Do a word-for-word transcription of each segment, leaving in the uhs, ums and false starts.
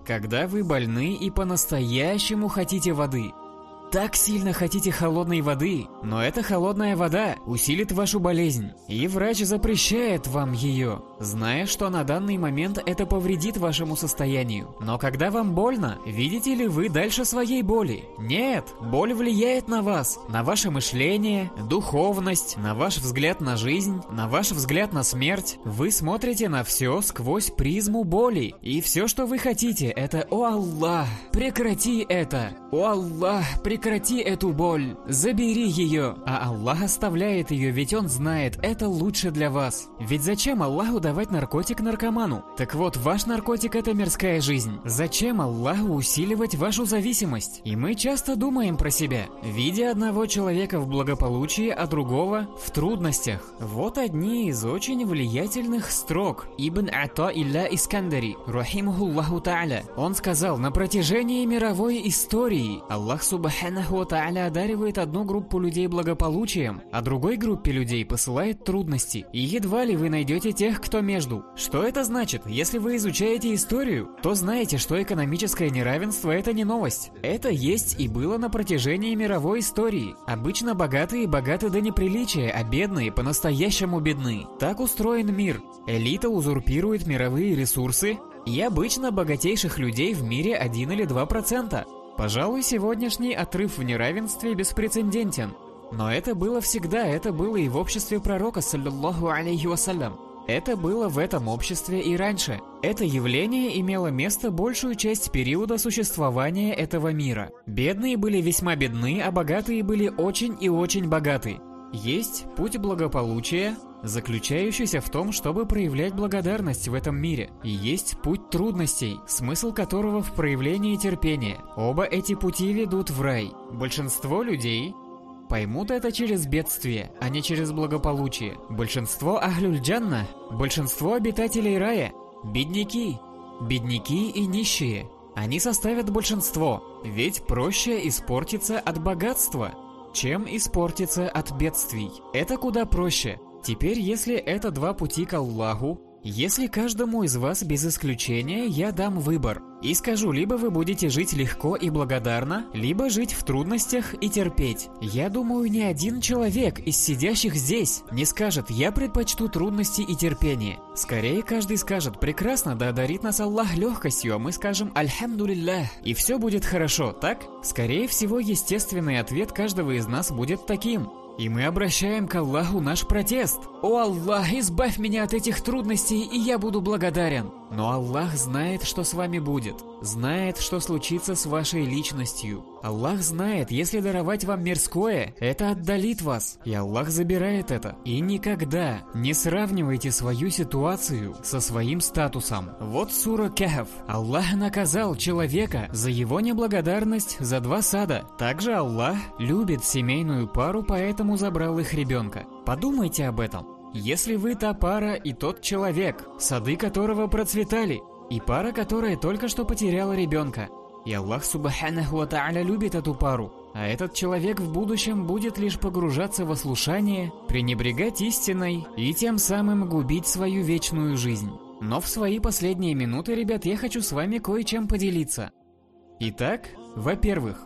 Когда вы больны и по-настоящему хотите воды. Так сильно хотите холодной воды, но эта холодная вода усилит вашу болезнь, и врач запрещает вам ее, зная, что на данный момент это повредит вашему состоянию. Но когда вам больно, видите ли вы дальше своей боли? Нет, боль влияет на вас, на ваше мышление, духовность, на ваш взгляд на жизнь, на ваш взгляд на смерть. Вы смотрите на все сквозь призму боли, и все, что вы хотите, это «О Аллах, прекрати это! О Аллах, прекрати!» Прекрати эту боль, забери ее, а Аллах оставляет ее, ведь Он знает, это лучше для вас. Ведь зачем Аллаху давать наркотик наркоману? Так вот, ваш наркотик — это мирская жизнь. Зачем Аллаху усиливать вашу зависимость? И мы часто думаем про себя, видя одного человека в благополучии, а другого в трудностях. Вот одни из очень влиятельных строк Ибн Ата-Илля Искандари, рахимахуллаху та'аля. Он сказал: на протяжении мировой истории Аллах Субханаху ва Тааля одаривает одну группу людей благополучием, а другой группе людей посылает трудности. И едва ли вы найдете тех, кто между. Что это значит? Если вы изучаете историю, то знаете, что экономическое неравенство — это не новость. Это есть и было на протяжении мировой истории. Обычно богатые богаты до неприличия, а бедные по-настоящему бедны. Так устроен мир. Элита узурпирует мировые ресурсы, и обычно богатейших людей в мире один или два процента. Пожалуй, сегодняшний отрыв в неравенстве беспрецедентен. Но это было всегда, это было и в обществе пророка, саллаллаху алейхи вассалям. Это было в этом обществе и раньше. Это явление имело место большую часть периода существования этого мира. Бедные были весьма бедны, а богатые были очень и очень богаты. Есть путь благополучия, заключающийся в том, чтобы проявлять благодарность в этом мире. И есть путь трудностей, смысл которого в проявлении терпения. Оба эти пути ведут в рай. Большинство людей поймут это через бедствие, а не через благополучие. Большинство ахлюль-джанна, большинство обитателей рая – бедняки. Бедняки и нищие. Они составят большинство, ведь проще испортиться от богатства, чем испортиться от бедствий. Это куда проще. Теперь, если это два пути к Аллаху, если каждому из вас без исключения я дам выбор и скажу, либо вы будете жить легко и благодарно, либо жить в трудностях и терпеть. Я думаю, ни один человек из сидящих здесь не скажет: я предпочту трудности и терпение. Скорее, каждый скажет: прекрасно, да одарит нас Аллах легкостью, а мы скажем альхамдулиллах, и все будет хорошо, так? Скорее всего, естественный ответ каждого из нас будет таким. И мы обращаем к Аллаху наш протест. «О Аллах, избавь меня от этих трудностей, и я буду благодарен». Но Аллах знает, что с вами будет. Знает, что случится с вашей личностью. Аллах знает, если даровать вам мирское, это отдалит вас. И Аллах забирает это. И никогда не сравнивайте свою ситуацию со своим статусом. Вот сура Кахф. Аллах наказал человека за его неблагодарность за два сада. Также Аллах любит семейную пару, поэтому забрал их ребенка. Подумайте об этом. Если вы та пара и тот человек, сады которого процветали, и пара, которая только что потеряла ребенка, и Аллах Субханаху ва Тааля любит эту пару, а этот человек в будущем будет лишь погружаться в ослушание, пренебрегать истиной и тем самым губить свою вечную жизнь. Но в свои последние минуты, ребят, я хочу с вами кое-чем поделиться. Итак, во-первых,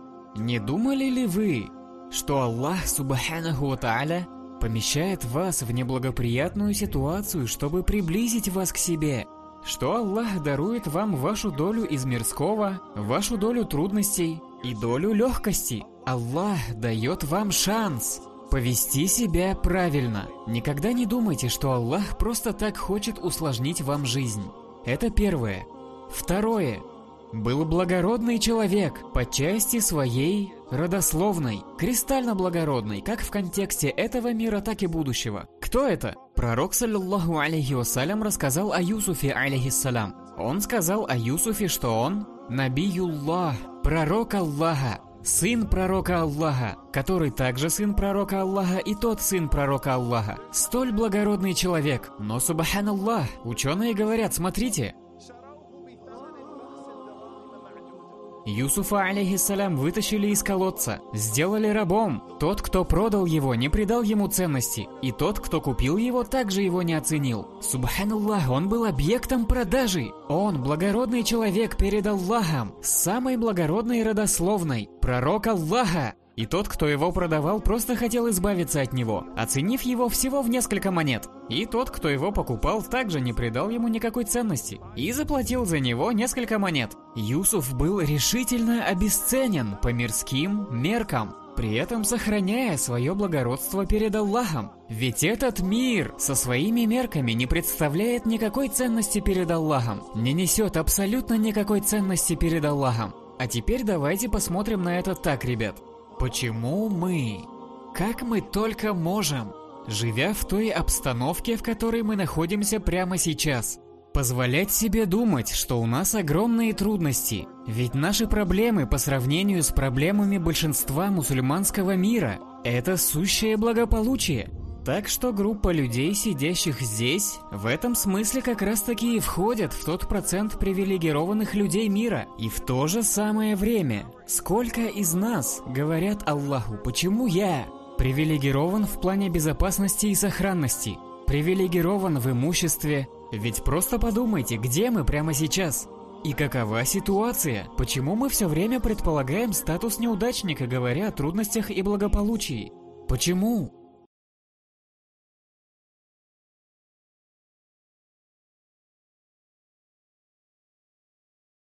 не думали ли вы, что Аллах Субханаху ва Тааля помещает вас в неблагоприятную ситуацию, чтобы приблизить вас к себе? Что Аллах дарует вам вашу долю из мирского, вашу долю трудностей и долю легкости. Аллах дает вам шанс повести себя правильно. Никогда не думайте, что Аллах просто так хочет усложнить вам жизнь. Это первое. Второе. Был благородный человек по части своей родословной, кристально благородный, как в контексте этого мира, так и будущего. Кто это? Пророк, саллаллаху алейхи вассалям, рассказал о Юсуфе, алейхиссалям. Он сказал о Юсуфе, что он набиюллах, пророк Аллаха, сын пророка Аллаха, который также сын пророка Аллаха и тот сын пророка Аллаха. Столь благородный человек. Но, субханаллах, ученые говорят: смотрите, Юсуфа, алейхиссалям, вытащили из колодца, сделали рабом. Тот, кто продал его, не придал ему ценности, и тот, кто купил его, также его не оценил. Субханаллах, он был объектом продажи. Он благородный человек перед Аллахом, самой благородной и родословной, пророк Аллаха. И тот, кто его продавал, просто хотел избавиться от него, оценив его всего в несколько монет. И тот, кто его покупал, также не придал ему никакой ценности и заплатил за него несколько монет. Юсуф был решительно обесценен по мирским меркам, при этом сохраняя свое благородство перед Аллахом. Ведь этот мир со своими мерками не представляет никакой ценности перед Аллахом, не несет абсолютно никакой ценности перед Аллахом. А теперь давайте посмотрим на это так, ребят. Почему мы? Как мы только можем, живя в той обстановке, в которой мы находимся прямо сейчас, позволять себе думать, что у нас огромные трудности? Ведь наши проблемы по сравнению с проблемами большинства мусульманского мира – это сущее благополучие. Так что группа людей, сидящих здесь, в этом смысле как раз-таки и входят в тот процент привилегированных людей мира. И в то же самое время, сколько из нас говорят Аллаху, почему я привилегирован в плане безопасности и сохранности, привилегирован в имуществе? Ведь просто подумайте, где мы прямо сейчас? И какова ситуация? Почему мы все время предполагаем статус неудачника, говоря о трудностях и благополучии? Почему?